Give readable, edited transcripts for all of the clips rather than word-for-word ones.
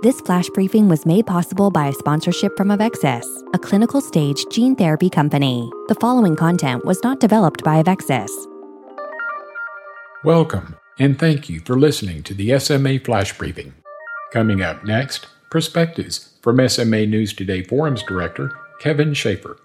This flash briefing was made possible by a sponsorship from Avexis, a clinical stage gene therapy company. The following content was not developed by Avexis. Welcome, and thank you for listening to the SMA Flash Briefing. Coming up next, perspectives from SMA News Today Forums Director Kevin Schaefer.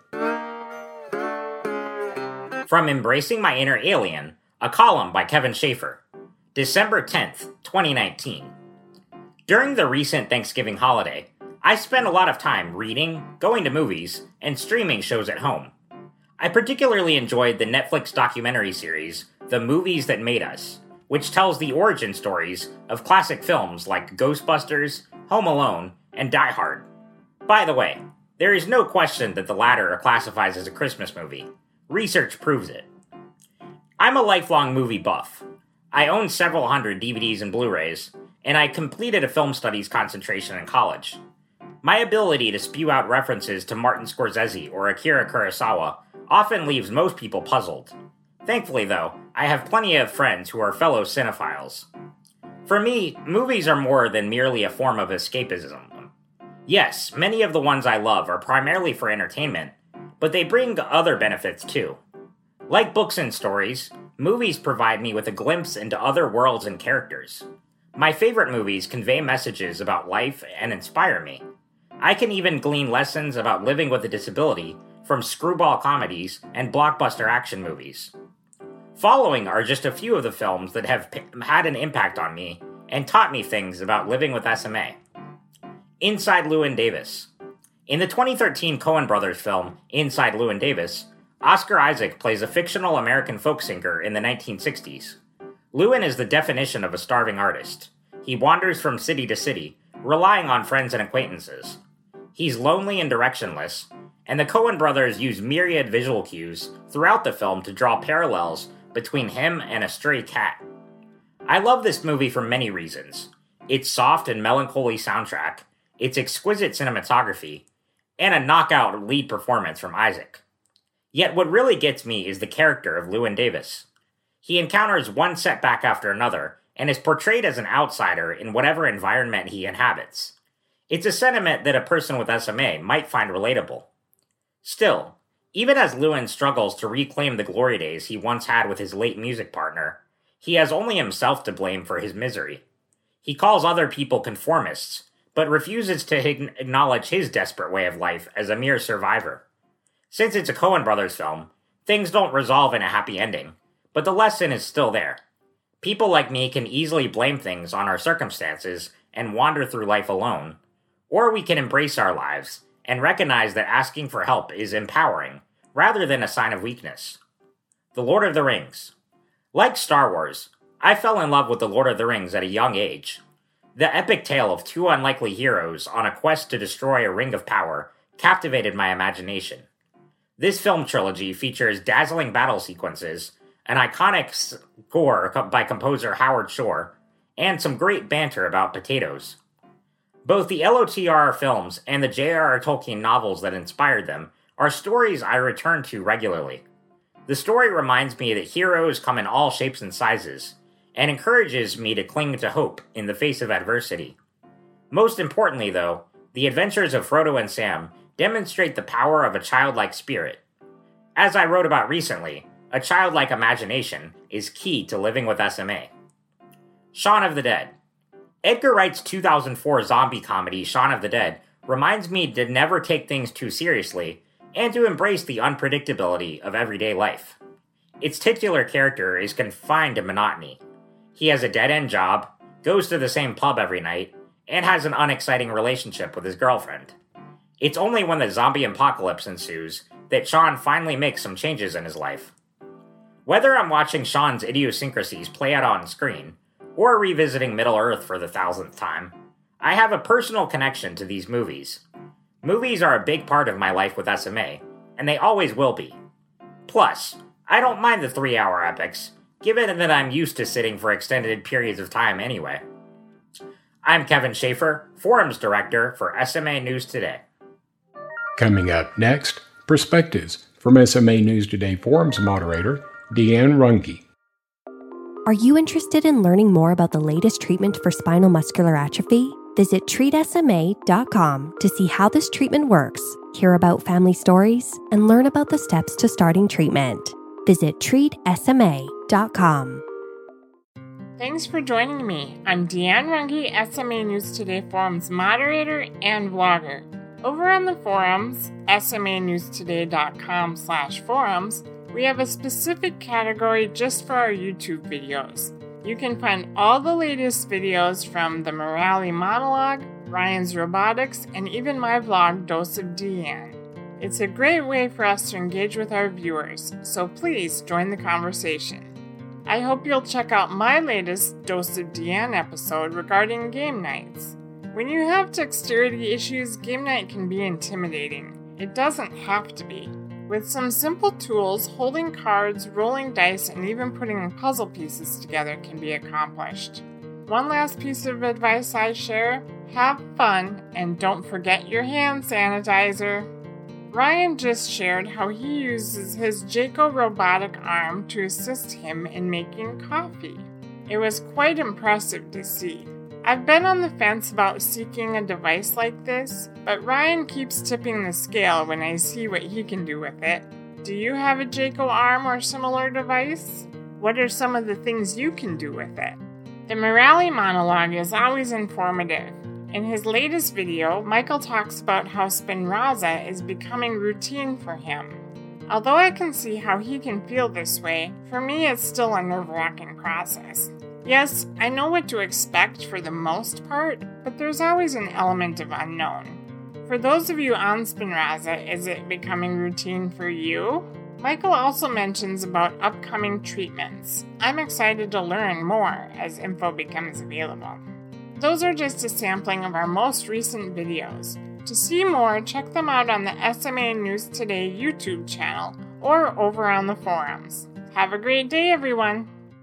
From Embracing My Inner Alien, a column by Kevin Schaefer, December 10th, 2019. During the recent Thanksgiving holiday, I spent a lot of time reading, going to movies, and streaming shows at home. I particularly enjoyed the Netflix documentary series, The Movies That Made Us, which tells the origin stories of classic films like Ghostbusters, Home Alone, and Die Hard. By the way, there is no question that the latter classifies as a Christmas movie. Research proves it. I'm a lifelong movie buff. I own several hundred DVDs and Blu-rays, and I completed a film studies concentration in college. My ability to spew out references to Martin Scorsese or Akira Kurosawa often leaves most people puzzled. Thankfully, though, I have plenty of friends who are fellow cinephiles. For me, movies are more than merely a form of escapism. Yes, many of the ones I love are primarily for entertainment, but they bring other benefits too. Like books and stories, movies provide me with a glimpse into other worlds and characters. My favorite movies convey messages about life and inspire me. I can even glean lessons about living with a disability from screwball comedies and blockbuster action movies. Following are just a few of the films that have had an impact on me and taught me things about living with SMA. Inside Llewyn Davis. In the 2013 Coen Brothers film, Inside Llewyn Davis, Oscar Isaac plays a fictional American folk singer in the 1960s. Llewyn is the definition of a starving artist. He wanders from city to city, relying on friends and acquaintances. He's lonely and directionless, and the Coen brothers use myriad visual cues throughout the film to draw parallels between him and a stray cat. I love this movie for many reasons. Its soft and melancholy soundtrack, its exquisite cinematography, and a knockout lead performance from Isaac. Yet what really gets me is the character of Llewyn Davis. He encounters one setback after another, and is portrayed as an outsider in whatever environment he inhabits. It's a sentiment that a person with SMA might find relatable. Still, even as Llewyn struggles to reclaim the glory days he once had with his late music partner, he has only himself to blame for his misery. He calls other people conformists, but refuses to acknowledge his desperate way of life as a mere survivor. Since it's a Coen Brothers film, things don't resolve in a happy ending, but the lesson is still there. People like me can easily blame things on our circumstances and wander through life alone, or we can embrace our lives and recognize that asking for help is empowering, rather than a sign of weakness. The Lord of the Rings. Like Star Wars, I fell in love with The Lord of the Rings at a young age. The epic tale of two unlikely heroes on a quest to destroy a ring of power captivated my imagination. This film trilogy features dazzling battle sequences, an iconic score by composer Howard Shore, and some great banter about potatoes. Both the LOTR films and the J.R.R. Tolkien novels that inspired them are stories I return to regularly. The story reminds me that heroes come in all shapes and sizes, and encourages me to cling to hope in the face of adversity. Most importantly, though, the adventures of Frodo and Sam demonstrate the power of a childlike spirit. As I wrote about recently, a childlike imagination is key to living with SMA. Shaun of the Dead. Edgar Wright's 2004 zombie comedy Shaun of the Dead reminds me to never take things too seriously and to embrace the unpredictability of everyday life. Its titular character is confined to monotony. He has a dead-end job, goes to the same pub every night, and has an unexciting relationship with his girlfriend. It's only when the zombie apocalypse ensues that Shaun finally makes some changes in his life. Whether I'm watching Shaun's idiosyncrasies play out on screen, or revisiting Middle-earth for the 1000th time, I have a personal connection to these movies. Movies are a big part of my life with SMA, and they always will be. Plus, I don't mind the 3-hour epics, given that I'm used to sitting for extended periods of time anyway. I'm Kevin Schaefer, Forums Director for SMA News Today. Coming up next, perspectives from SMA News Today Forums moderator, Deanne Runge. Are you interested in learning more about the latest treatment for spinal muscular atrophy? Visit treatsma.com to see how this treatment works, hear about family stories, and learn about the steps to starting treatment. Visit treatsma.com. Thanks for joining me. I'm Deanne Runge, SMA News Today Forums moderator and vlogger. Over on the forums, smanewstoday.com/forums, we have a specific category just for our YouTube videos. You can find all the latest videos from the Morale monologue, Ryan's robotics, and even my vlog, Dose of Deanne. It's a great way for us to engage with our viewers, so please join the conversation. I hope you'll check out my latest Dose of Deanne episode regarding game nights. When you have dexterity issues, game night can be intimidating. It doesn't have to be. With some simple tools, holding cards, rolling dice, and even putting puzzle pieces together can be accomplished. One last piece of advice I share: have fun and don't forget your hand sanitizer. Ryan just shared how he uses his Jayco robotic arm to assist him in making coffee. It was quite impressive to see. I've been on the fence about seeking a device like this, but Ryan keeps tipping the scale when I see what he can do with it. Do you have a Jayco arm or similar device? What are some of the things you can do with it? The Morale monologue is always informative. In his latest video, Michael talks about how Spinraza is becoming routine for him. Although I can see how he can feel this way, for me it's still a nerve-wracking process. Yes, I know what to expect for the most part, but there's always an element of unknown. For those of you on Spinraza, is it becoming routine for you? Michael also mentions about upcoming treatments. I'm excited to learn more as info becomes available. Those are just a sampling of our most recent videos. To see more, check them out on the SMA News Today YouTube channel or over on the forums. Have a great day, everyone!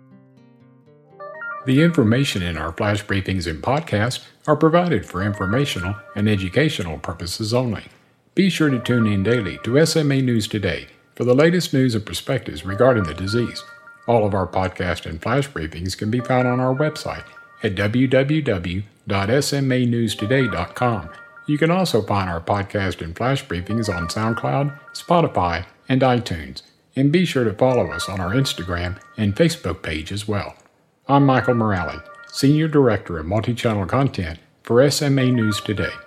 The information in our flash briefings and podcasts are provided for informational and educational purposes only. Be sure to tune in daily to SMA News Today for the latest news and perspectives regarding the disease. All of our podcast and flash briefings can be found on our website at www.smanewstoday.com. You can also find our podcast and flash briefings on SoundCloud, Spotify, and iTunes. And be sure to follow us on our Instagram and Facebook page as well. I'm Michael Morale, Senior Director of Multi-Channel Content for SMA News Today.